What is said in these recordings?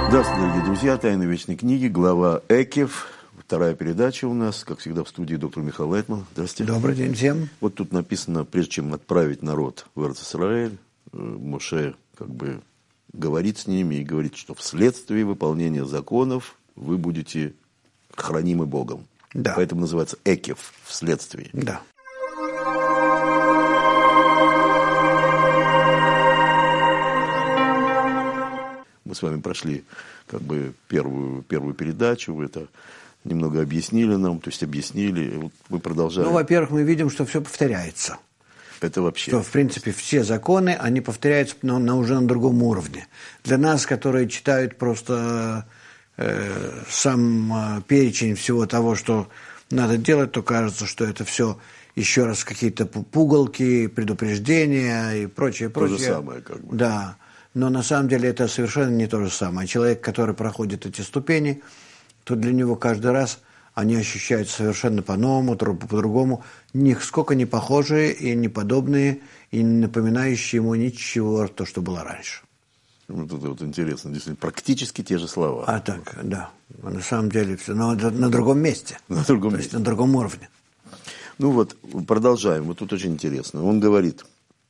Здравствуйте, дорогие друзья. «Тайны вечной книги», глава Экев. Вторая передача у нас, как всегда, в студии доктор Михаил Лайтман. Здравствуйте. Добрый день всем. Вот тут написано, прежде чем отправить народ в Эрец-Исраэль, Моше говорит с ними и говорит, что вследствие выполнения законов вы будете хранимы Богом. Да. Поэтому называется Экев, вследствие. Да. Мы с вами прошли первую передачу, вы это немного объяснили нам, то есть объяснили, вот мы продолжаем. Во-первых, мы видим, что все повторяется. Это вообще. Что, в принципе, все законы, они повторяются, но уже на другом уровне. Для нас, которые читают просто сам перечень всего того, что надо делать, то кажется, что это все еще раз какие-то пугалки, предупреждения и прочее. То же самое, как бы. Да. Но на самом деле это совершенно не то же самое. Человек, который проходит эти ступени, то для него каждый раз они ощущаются совершенно по-новому, по-другому, нисколько не похожие и не подобные, и не напоминающие ему ничего, то, что было раньше. Вот это вот интересно, действительно, практически те же слова. А так, да. На самом деле все, но на другом месте. На другом месте. То есть на другом уровне. Ну вот, продолжаем. Вот тут очень интересно. Он говорит,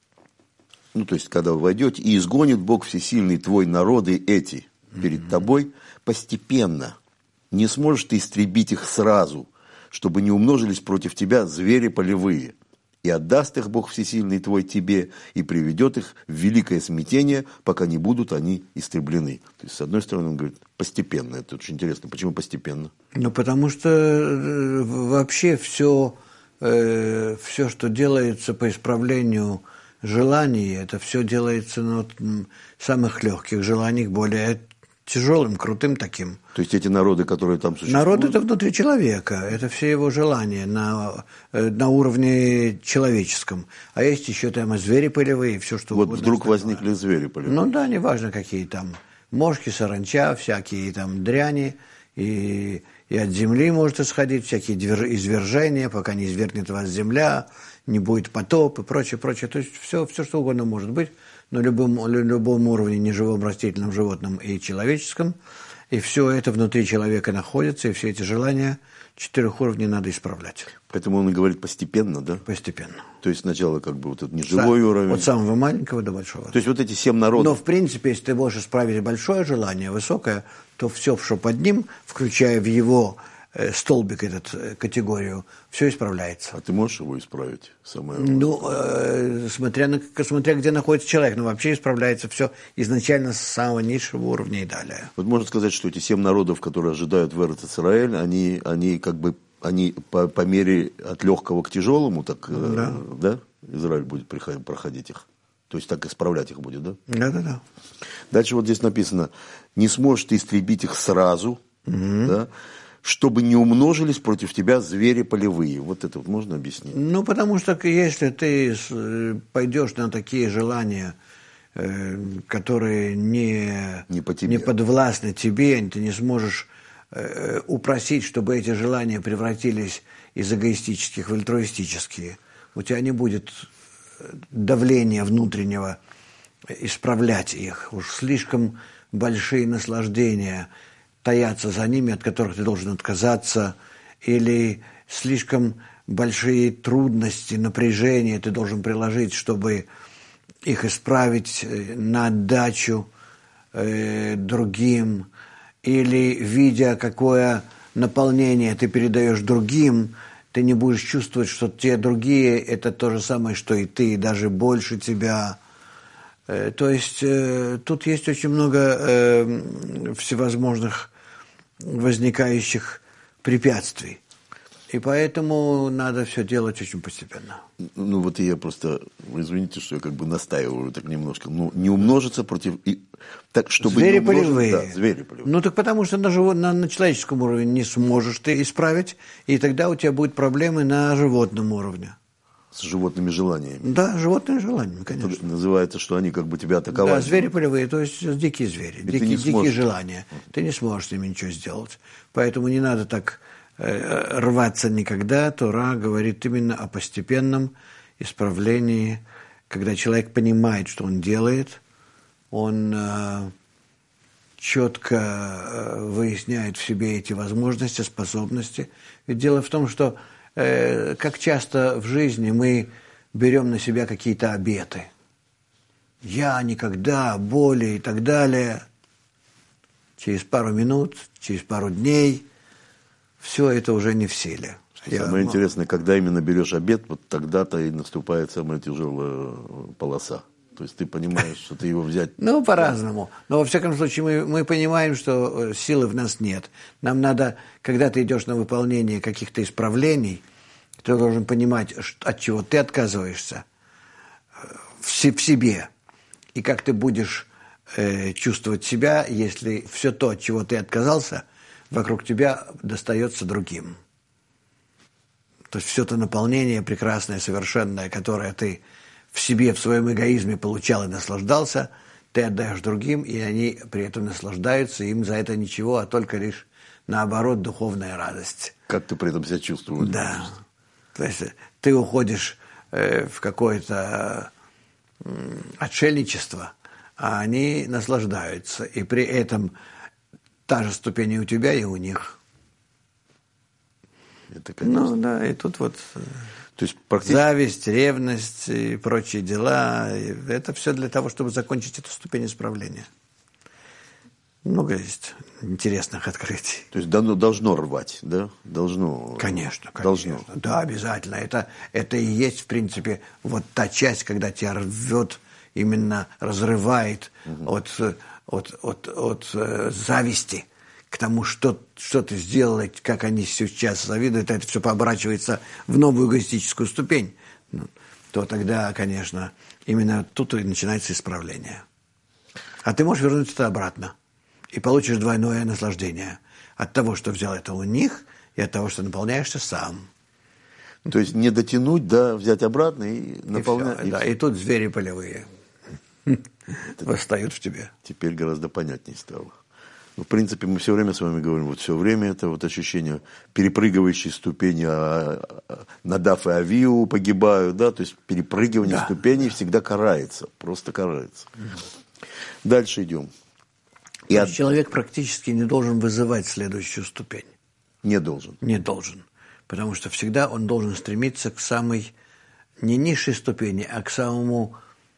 то есть, когда вы войдете, и изгонит Бог всесильный твой народы эти перед тобой постепенно. Не сможешь ты истребить их сразу, чтобы не умножились против тебя звери полевые. И отдаст их Бог всесильный твой тебе, и приведет их в великое смятение, пока не будут они истреблены. То есть, с одной стороны, он говорит, постепенно. Это очень интересно. Почему постепенно? Потому что вообще все, что делается по исправлению желаний, это все делается на самых легких желаниях, более тяжелым, крутым таким. То есть эти народы, которые там существуют? Народ – это внутри человека, это все его желания на уровне человеческом. А есть еще там и звери полевые, все что угодно. Вот вдруг возникли звери полевые. Ну да, неважно какие там, мошки, саранча, всякие там дряни, и от земли может исходить всякие извержения, пока не извергнет вас земля, не будет потоп и прочее. То есть все, что угодно может быть на любом уровне, неживом, растительном, животном и человеческом. И все это внутри человека находится, и все эти желания 4 уровней надо исправлять. Поэтому он и говорит постепенно, да? Постепенно. То есть сначала вот этот неживой уровень. От самого маленького до большого. То есть вот эти 7 народов. Но в принципе, если ты можешь исправить большое желание, высокое, то все, что под ним, включая в его столбик этот, категорию, все исправляется. А ты можешь его исправить? Смотря где находится человек. Но вообще исправляется все изначально с самого низшего уровня и далее. Вот можно сказать, что эти 7 народов, которые ожидают в Эрец-Исраэль, они по мере от легкого к тяжелому, так, да? Израиль будет проходить их. То есть так исправлять их будет, да? Да. Дальше вот здесь написано, не сможешь ты истребить их сразу, да? Чтобы не умножились против тебя звери полевые. Вот это вот можно объяснить? Потому что если ты пойдешь на такие желания, которые не подвластны тебе, ты не сможешь упросить, чтобы эти желания превратились из эгоистических в альтруистические. У тебя не будет давления внутреннего исправлять их. Уж слишком большие наслаждения таятся за ними, от которых ты должен отказаться, или слишком большие трудности, напряжения ты должен приложить, чтобы их исправить на отдачу другим, или, видя, какое наполнение ты передаешь другим, ты не будешь чувствовать, что те другие – это то же самое, что и ты, даже больше тебя. То есть тут есть очень много всевозможных возникающих препятствий. И поэтому надо все делать очень постепенно. Вот я просто, извините, что я настаиваю так немножко, не умножиться против... Так, чтобы звери полевые. Да, звери полевые. Так потому что на человеческом уровне не сможешь ты исправить, и тогда у тебя будут проблемы на животном уровне. С животными желаниями. Да, животными желаниями, конечно. Это называется, что они тебя атаковали. Да, звери полевые, то есть дикие звери, дикие желания. Ты не сможешь с ними ничего сделать. Поэтому не надо так рваться никогда. Тора говорит именно о постепенном исправлении, когда человек понимает, что он делает, он четко выясняет в себе эти возможности, способности. Ведь дело в том, что как часто в жизни мы берем на себя какие-то обеты. Я никогда, боли и так далее. Через пару минут, через пару дней все это уже не в силе. Самое интересное, когда именно берешь обет, вот тогда-то и наступает самая тяжелая полоса. То есть ты понимаешь, что ты его взять... Ну, по-разному. Но, во всяком случае, мы понимаем, что силы в нас нет. Нам надо, когда ты идешь на выполнение каких-то исправлений, ты должен понимать, от чего ты отказываешься в себе. И как ты будешь чувствовать себя, если все то, от чего ты отказался, вокруг тебя достается другим. То есть все то наполнение прекрасное, совершенное, которое ты в себе, в своем эгоизме получал и наслаждался, ты отдаешь другим, и они при этом наслаждаются, им за это ничего, а только лишь, наоборот, духовная радость. Как ты при этом себя чувствуешь? Да. То есть ты уходишь в какое-то отшельничество, а они наслаждаются, и при этом та же ступень и у тебя, и у них. Это, конечно. Ну да, и тут вот... То есть практически... Зависть, ревность и прочие дела. Это все для того, чтобы закончить эту ступень исправления. Много есть интересных открытий. То есть должно рвать, да? Должно. Конечно, конечно. Должно. Да, обязательно. Это и есть, в принципе, вот та часть, когда тебя рвет, именно разрывает от зависти к тому, что ты сделал, как они сейчас завидуют, это все пооборачивается в новую эгоистическую ступень, то тогда, конечно, именно тут и начинается исправление. А ты можешь вернуть это обратно и получишь двойное наслаждение от того, что взял это у них, и от того, что наполняешься сам. То есть не дотянуть, да, взять обратно и наполнять. И тут звери полевые восстают в тебе. Теперь гораздо понятнее стало. В принципе, мы все время с вами говорим, вот все время это вот ощущение перепрыгивающей ступени, Надав и Авиу погибают, да, то есть перепрыгивание ступеней всегда карается, просто карается. Дальше идем. Человек практически не должен вызывать следующую ступень. Не должен. Не должен. Потому что всегда он должен стремиться к самой, не низшей ступени, а к самому,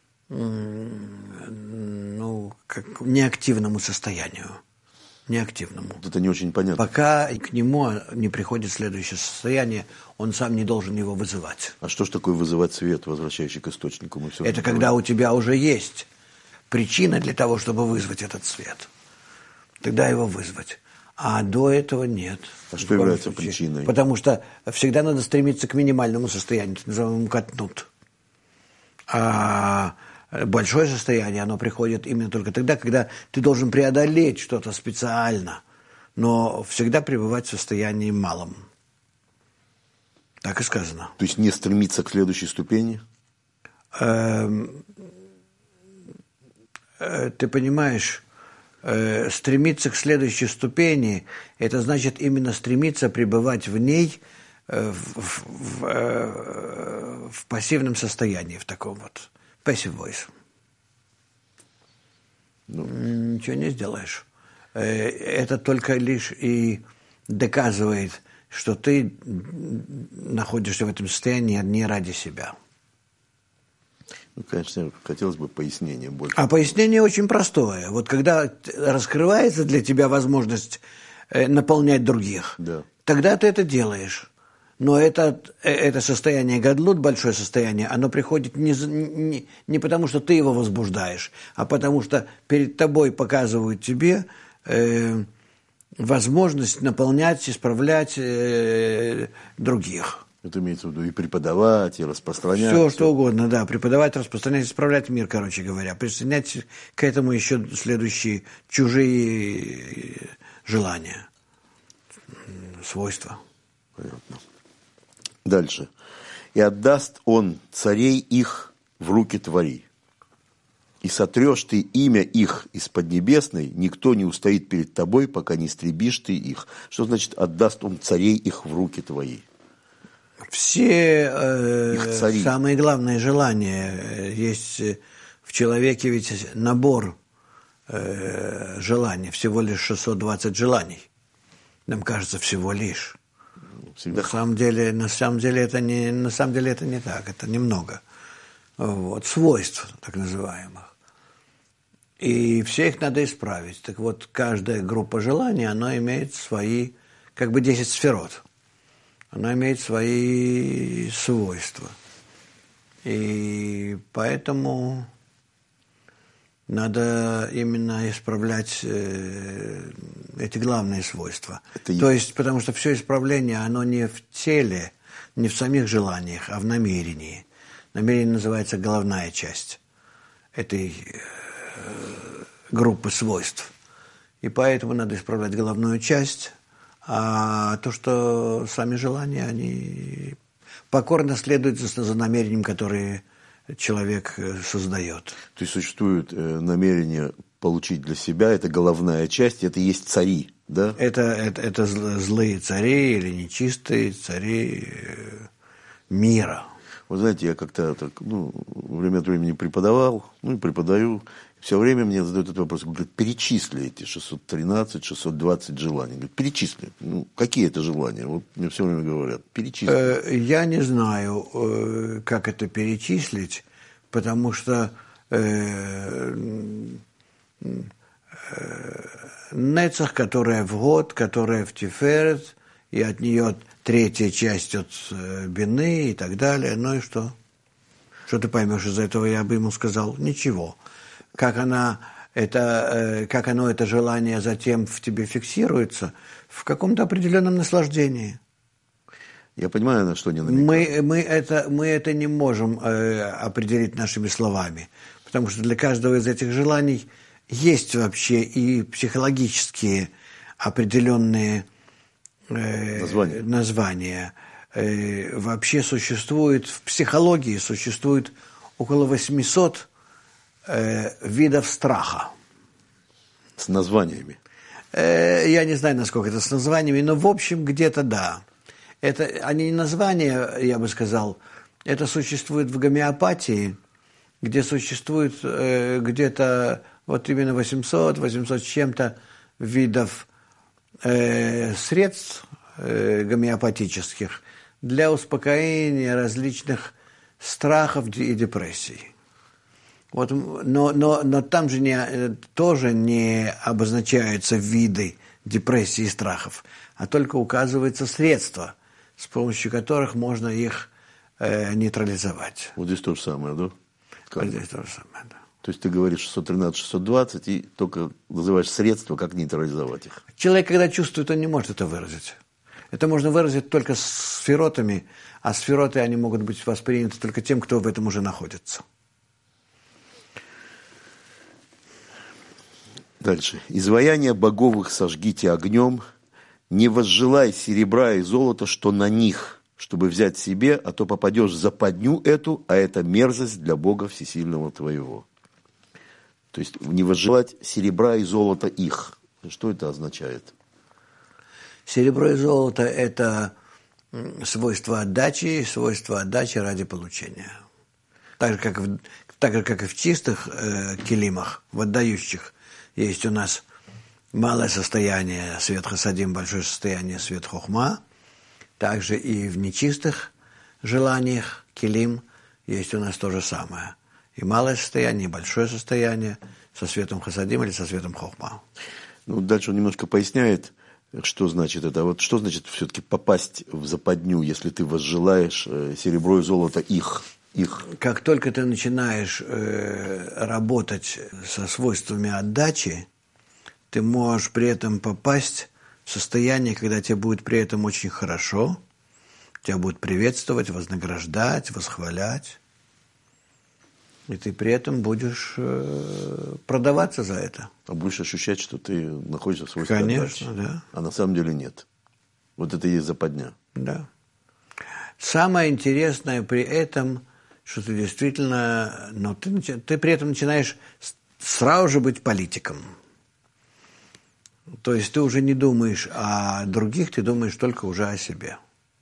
как неактивному состоянию. Неактивному. Это не очень понятно. Пока к нему не приходит следующее состояние, он сам не должен его вызывать. А что ж такое вызывать свет, возвращающий к источнику? Это когда у тебя уже есть причина для того, чтобы вызвать этот свет. Тогда его вызвать. А до этого нет. А что является причиной? Потому что всегда надо стремиться к минимальному состоянию, так называемому катнут. А большое состояние, оно приходит именно только тогда, когда ты должен преодолеть что-то специально, но всегда пребывать в состоянии малом. Так и сказано. То есть не стремиться к следующей ступени? Ты понимаешь, стремиться к следующей ступени, это значит именно стремиться пребывать в ней в пассивном состоянии, в таком вот passive voice. Ничего не сделаешь. Это только лишь и доказывает, что ты находишься в этом состоянии не ради себя. Конечно, хотелось бы пояснения больше. А пояснение очень простое. Вот когда раскрывается для тебя возможность наполнять других, тогда ты это делаешь. Но это состояние гадлут, большое состояние, оно приходит не потому, что ты его возбуждаешь, а потому что перед тобой показывают тебе возможность наполнять, исправлять других. Это имеется в виду и преподавать, и распространять. Все, что угодно, да. Преподавать, распространять, исправлять мир, короче говоря. Присоединять к этому еще следующие чужие желания, свойства. Понятно. Дальше. «И отдаст он царей их в руки твои. И сотрешь ты имя их из поднебесной, никто не устоит перед тобой, пока не истребишь ты их». Что значит «отдаст он царей их в руки твои»? Все самые главные желания есть в человеке, ведь набор желаний, всего лишь 620 желаний. Нам кажется, всего лишь. Всегда. На самом деле это не так, это немного. Вот, свойств, так называемых. И все их надо исправить. Так вот, каждая группа желаний, она имеет свои, 10 сферот. Она имеет свои свойства. И поэтому надо именно исправлять эти главные свойства. То есть, потому что все исправление, оно не в теле, не в самих желаниях, а в намерении. Намерение называется головная часть этой группы свойств. И поэтому надо исправлять головную часть, а то, что сами желания, они покорно следуют за намерением, которое человек создает. То есть существует намерение получить для себя, это головная часть, это и есть цари, да? Это злые цари или нечистые цари мира. Вы знаете, я как-то время от времени преподавал, и преподаю. Все время мне задают этот вопрос. Говорят, перечисли эти 613, 620 желаний. Говорят, перечисли. Какие это желания? Вот мне все время говорят, перечисли. Я не знаю, как это перечислить, потому что Нецах, которая в год, которая в Тиферет, и от нее третья часть от Бины и так далее. Ну и что? Что ты поймешь из этого? Я бы ему сказал, ничего. Как оно, это желание затем в тебе фиксируется, в каком-то определенном наслаждении. Я понимаю, на что не намекаю. Мы это не можем определить нашими словами, потому что для каждого из этих желаний есть вообще и психологические определенные названия. Вообще существует, в психологии существует около 800 видов страха. С названиями? Я не знаю, насколько это с названиями, но в общем где-то да. Они не названия, я бы сказал, это существует в гомеопатии, где существует где-то вот именно 800 с чем-то видов средств гомеопатических для успокоения различных страхов и депрессий. Вот, но там же тоже не обозначаются виды депрессии и страхов, а только указываются средства, с помощью которых можно их нейтрализовать. Вот здесь то же самое, да? Вот здесь то же самое, да. То есть ты говоришь 613, 620 и только называешь средства, как нейтрализовать их. Человек, когда чувствует, он не может это выразить. Это можно выразить только сферотами, а сфероты, они могут быть восприняты только тем, кто в этом уже находится. Дальше. «Изваяние боговых сожгите огнем, не возжелай серебра и золота, что на них, чтобы взять себе, а то попадешь в западню эту, а это мерзость для Бога Всесильного твоего». То есть не возжелать серебра и золота их. Что это означает? Серебро и золото – это свойства отдачи ради получения. Так же, как и в чистых келимах, в отдающих, есть у нас малое состояние свет хасадим, большое состояние свет хохма. Также и в нечистых желаниях келим есть у нас то же самое. И малое состояние, и большое состояние со светом хасадим или со светом хохма. Дальше он немножко поясняет, что значит это. Вот что значит все-таки попасть в западню, если ты возжелаешь серебро и золото их? Как только ты начинаешь работать со свойствами отдачи, ты можешь при этом попасть в состояние, когда тебе будет при этом очень хорошо, тебя будут приветствовать, вознаграждать, восхвалять, и ты при этом будешь продаваться за это. А будешь ощущать, что ты находишься в свойстве отдачи. Конечно, да. А на самом деле нет. Вот это и есть западня. Да. Самое интересное при этом, что ты действительно, ты при этом начинаешь сразу же быть политиком. То есть ты уже не думаешь о других, ты думаешь только уже о себе.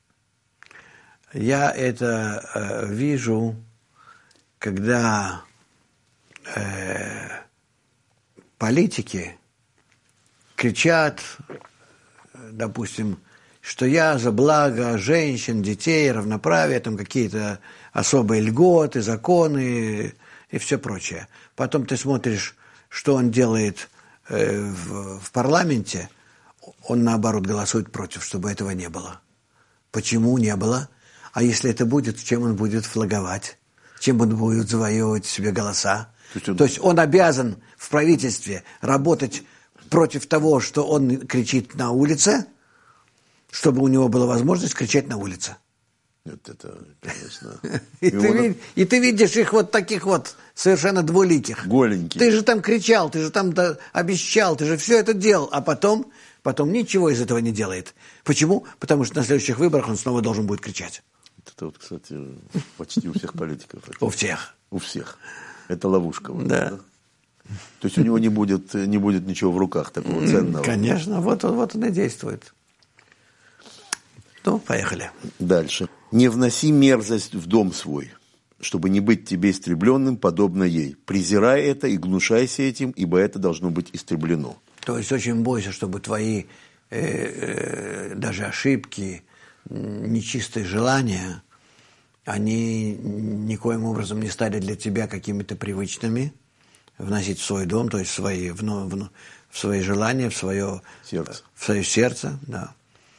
Я это вижу, когда политики кричат, допустим, что я за благо женщин, детей, равноправие, там какие-то особые льготы, законы и все прочее. Потом ты смотришь, что он делает в парламенте, он, наоборот, голосует против, чтобы этого не было. Почему не было? А если это будет, чем он будет флаговать? Чем он будет завоевывать себе голоса? То есть он обязан в правительстве работать против того, что он кричит на улице, чтобы у него была возможность кричать на улице. Это конечно. И ты видишь их вот таких вот совершенно двуликих. Голеньких. Ты же там кричал, ты же там обещал, ты же все это делал, а потом ничего из этого не делает. Почему? Потому что на следующих выборах он снова должен будет кричать. Это вот, кстати, почти у всех политиков. У всех. У всех. Это ловушка. Да. То есть у него не будет ничего в руках такого ценного. Конечно, вот он и действует. Ну, поехали. Дальше. «Не вноси мерзость в дом свой, чтобы не быть тебе истребленным, подобно ей. Презирай это и гнушайся этим, ибо это должно быть истреблено». То есть очень бойся, чтобы твои даже ошибки, нечистые желания, они никоим образом не стали для тебя какими-то привычными, вносить в свой дом, то есть в свои желания, в свое сердце, да.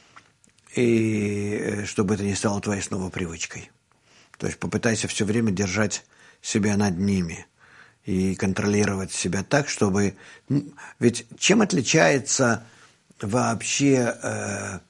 И чтобы это не стало твоей снова привычкой. То есть попытайся все время держать себя над ними и контролировать себя так, чтобы... Ведь чем отличается вообще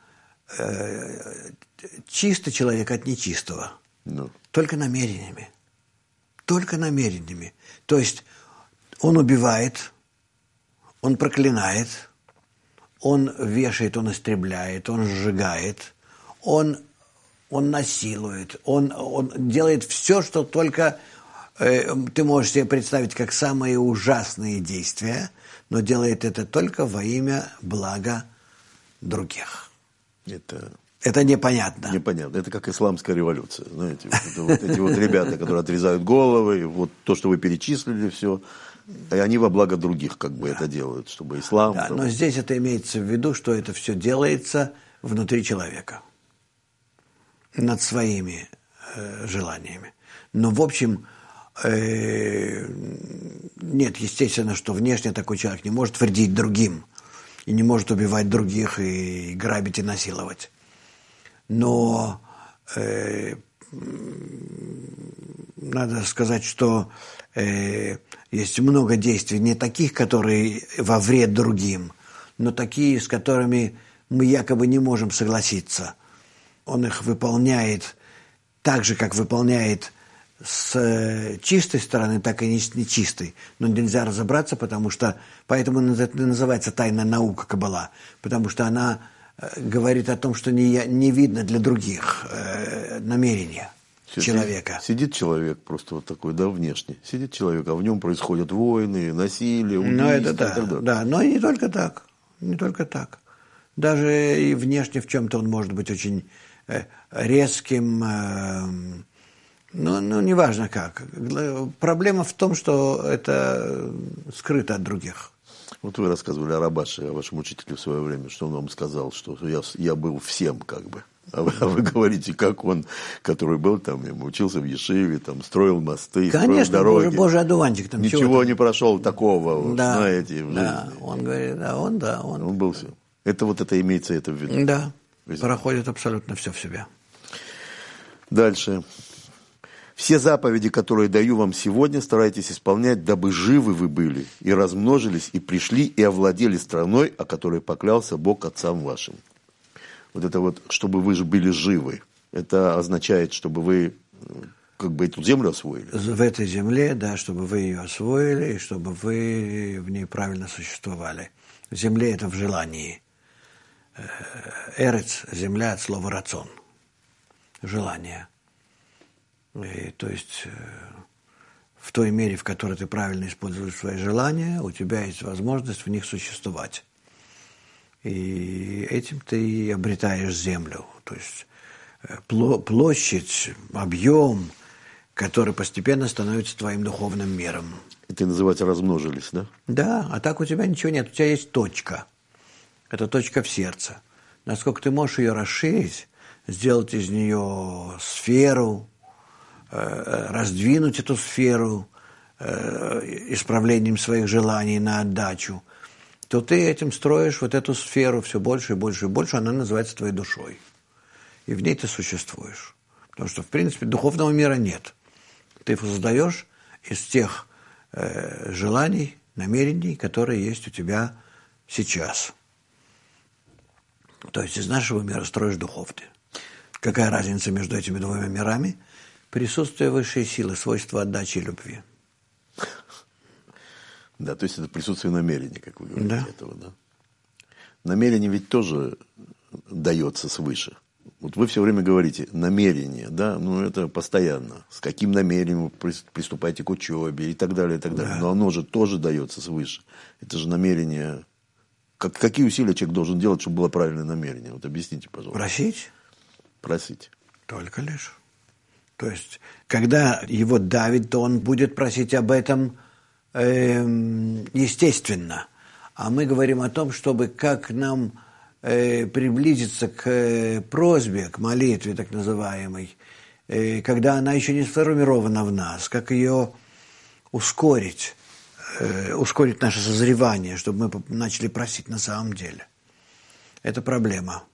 чистый человек от нечистого? Только намерениями. Только намерениями. То есть он убивает, он проклинает, он вешает, он истребляет, он сжигает, он насилует, он делает все, что только ты можешь себе представить как самые ужасные действия, но делает это только во имя блага других. Это непонятно. Непонятно. Это как исламская революция. Знаете, вот эти вот ребята, которые отрезают головы, вот то, что вы перечислили, все. И они во благо других как бы это делают, чтобы ислам... Да, но здесь это имеется в виду, что это все делается внутри человека, над своими желаниями. Но, в общем, нет, естественно, что внешне такой человек не может вредить другим, и не может убивать других, и грабить, и насиловать. Но надо сказать, что есть много действий, не таких, которые во вред другим, но такие, с которыми мы якобы не можем согласиться. Он их выполняет так же, как выполняет с чистой стороны, так и с нечистой. Но нельзя разобраться, потому что... Поэтому это называется тайная наука Каббала, потому что она говорит о том, что не видно для других намерения человека. Сидит человек просто вот такой, да, внешне. Сидит человек, а в нем происходят войны, насилие, убийства. Ну, это да, но и не только так. Не только так. Даже и внешне в чем-то он может быть очень резким, ну, неважно как. Проблема в том, что это скрыто от других. Вот вы рассказывали о Рабаше, о вашем учителе в свое время, что он вам сказал, что я был всем как бы. А вы говорите, как он, который был там, учился в Ешиве, там, строил мосты, конечно, строил дороги. Божий одуванчик. Там ничего не прошел такого, да, знаете, в жизни. Да, он говорит, Он был всем. Это вот это имеется это в виду. Да, проходит абсолютно все в себя. Дальше. Все заповеди, которые даю вам сегодня, старайтесь исполнять, дабы живы вы были, и размножились, и пришли, и овладели страной, о которой поклялся Бог отцам вашим. Вот это вот, чтобы вы же были живы, это означает, чтобы вы как бы эту землю освоили. В этой земле, да, чтобы вы ее освоили, и чтобы вы в ней правильно существовали. В земле это в желании. Эрец, земля от слова рацон. Желание. И, то есть в той мере, в которой ты правильно используешь свои желания, у тебя есть возможность в них существовать. И этим ты обретаешь землю. То есть площадь, объем, который постепенно становится твоим духовным миром. Это называется размножились, да? Да, а так у тебя ничего нет, у тебя есть точка. Это точка в сердце. Насколько ты можешь ее расширить, сделать из нее сферу, раздвинуть эту сферу исправлением своих желаний на отдачу, то ты этим строишь вот эту сферу все больше и больше и больше, она называется твоей душой. И в ней ты существуешь. Потому что, в принципе, духовного мира нет. Ты его создаешь из тех желаний, намерений, которые есть у тебя сейчас. То есть из нашего мира строишь духовный. Какая разница между этими двумя мирами? Присутствие высшей силы, свойства отдачи и любви. Да, то есть это присутствие намерения, как вы говорите, да. этого, да? Намерение ведь тоже дается свыше. Вот вы все время говорите намерение, да, ну это постоянно. С каким намерением вы приступаете к учебе и так далее, и так далее. Да. Но оно же тоже дается свыше. Это же намерение. Какие усилия человек должен делать, чтобы было правильное намерение? Вот объясните, пожалуйста. Просить? Просить. Только лишь. То есть, когда его давит, то он будет просить об этом естественно. А мы говорим о том, чтобы как нам приблизиться к просьбе, к молитве так называемой, когда она еще не сформирована в нас, как ее ускорить наше созревание, чтобы мы начали просить на самом деле. Это проблема.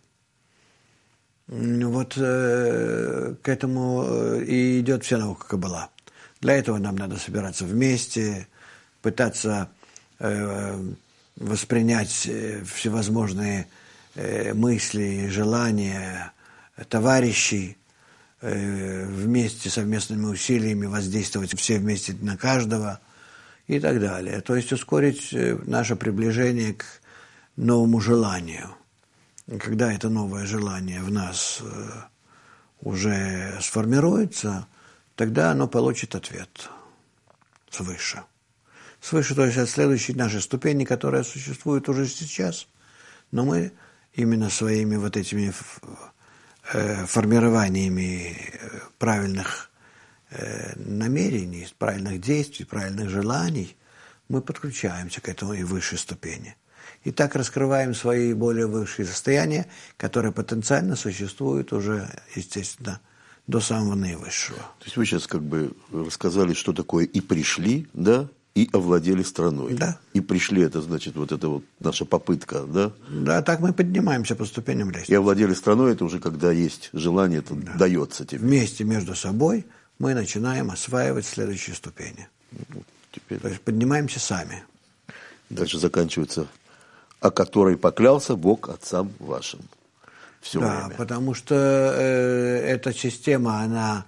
Вот к этому и идет вся наука Каббала. Для этого нам надо собираться вместе, пытаться воспринять всевозможные мысли, желания товарищей, вместе совместными усилиями воздействовать все вместе на каждого и так далее. То есть ускорить наше приближение к новому желанию. И когда это новое желание в нас уже сформируется, тогда оно получит ответ свыше. Свыше, то есть от следующей нашей ступени, которая существует уже сейчас. Но мы именно своими вот этими формированиями правильных намерений, правильных действий, правильных желаний, мы подключаемся к этому и высшей ступени. И так раскрываем свои более высшие состояния, которые потенциально существуют уже, естественно, до самого наивысшего. То есть вы сейчас как бы рассказали, что такое и пришли, да, и овладели страной. Да. И пришли, это значит вот это вот наша попытка, да? Да, так мы поднимаемся по ступеням лестницы. И овладели страной, это уже когда есть желание, это да. Дается тебе. Вместе между собой мы начинаем осваивать следующие ступени. Теперь... То есть поднимаемся сами. Дальше заканчивается, о которой поклялся Бог отцам вашим. Все да, время. Потому что эта система, она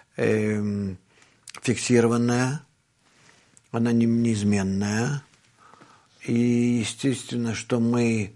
фиксированная, она неизменная, и естественно, что мы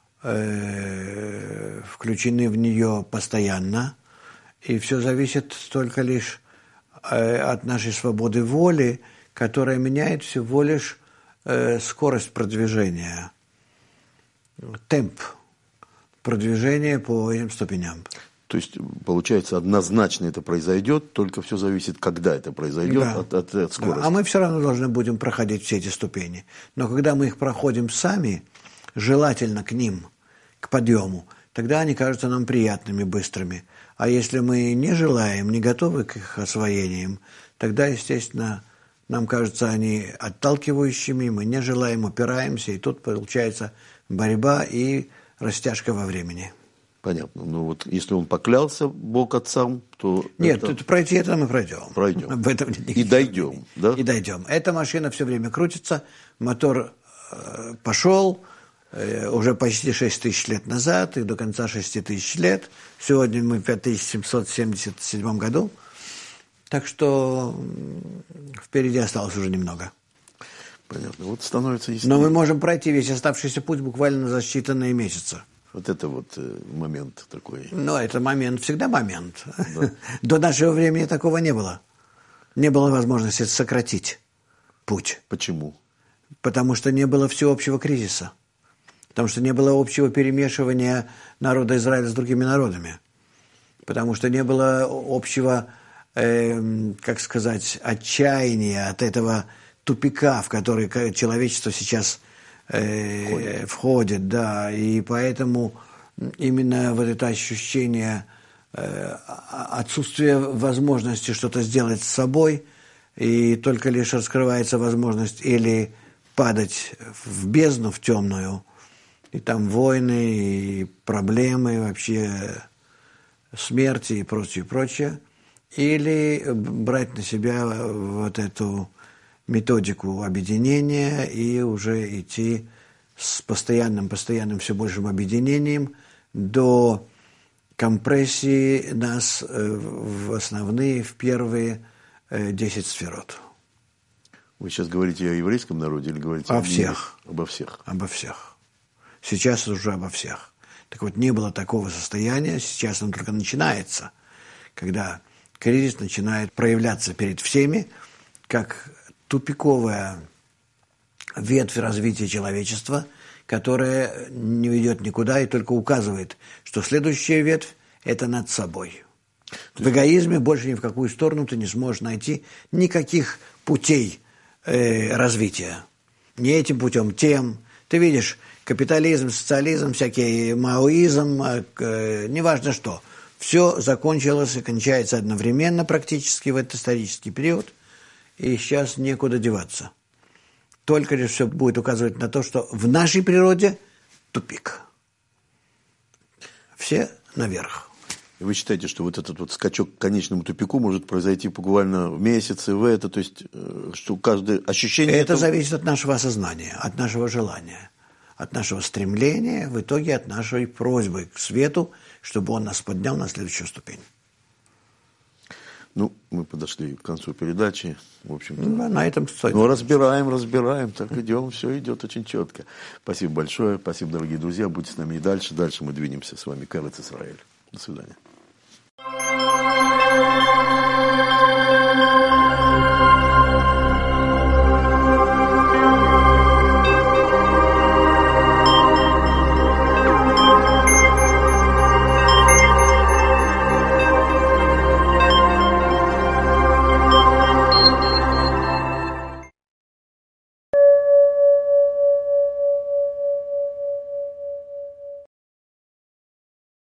включены в нее постоянно, и все зависит только лишь от нашей свободы воли, которая меняет всего лишь скорость продвижения, темп продвижения по этим ступеням. То есть, получается, однозначно это произойдет, только все зависит, когда это произойдет, да. от скорости. Да. А мы все равно должны будем проходить все эти ступени. Но когда мы их проходим сами, желательно к ним, к подъему, тогда они кажутся нам приятными, быстрыми. А если мы не желаем, не готовы к их освоениям, тогда, естественно, нам кажутся они отталкивающими, мы не желаем, упираемся, и тут получается борьба и растяжка во времени. Понятно. Ну вот если он поклялся Бог отцам, то... Нет, это... пройти это мы пройдем. Пройдем. Об этом и дойдем, да? И дойдем. Эта машина все время крутится, мотор пошел уже почти 6 тысяч лет назад, и до конца 6 тысяч лет. Сегодня мы в 5777 году. Так что впереди осталось уже немного. Понятно. Вот становится ясно. Но мы можем пройти весь оставшийся путь буквально за считанные месяцы. Вот это вот момент такой. Ну, это момент, всегда момент. Да. До нашего времени такого не было. Не было возможности сократить путь. Почему? Потому что не было всеобщего кризиса. Потому что не было общего перемешивания народа Израиля с другими народами. Потому что не было общего как сказать, отчаяния, от этого тупика, в который человечество сейчас входит, да, и поэтому именно вот это ощущение отсутствия возможности что-то сделать с собой, и только лишь раскрывается возможность или падать в бездну, в темную, и там войны, и проблемы, вообще смерти и прочее, прочее, или брать на себя вот эту методику объединения и уже идти с постоянным все большим объединением до компрессии нас в основные, в первые 10 сферот. Вы сейчас говорите о еврейском народе или говорите о всех? Обо всех. Обо всех. Сейчас уже обо всех. Так вот, не было такого состояния, сейчас оно только начинается, когда кризис начинает проявляться перед всеми, как тупиковая ветвь развития человечества, которая не ведет никуда и только указывает, что следующая ветвь – это над собой. В эгоизме больше ни в какую сторону ты не сможешь найти никаких путей развития. Не этим путем, тем. Ты видишь, капитализм, социализм, всякий маоизм, неважно что. Все закончилось и кончается одновременно практически в этот исторический период, и сейчас некуда деваться. Только лишь все будет указывать на то, что в нашей природе тупик. Все наверх. И вы считаете, что вот этот вот скачок к конечному тупику может произойти буквально в месяцы, в это, то есть, что каждое ощущение... Это зависит от нашего осознания, от нашего желания, от нашего стремления, в итоге от нашей просьбы к свету, чтобы он нас поднял на следующую ступень. Ну, мы подошли к концу передачи, в общем-то. Ну, на этом стоит. Ну, разбираем, так идем, все идет очень четко. Спасибо большое, спасибо, дорогие друзья, будьте с нами и дальше. Дальше мы двинемся с вами к Эрец Исраэль. До свидания.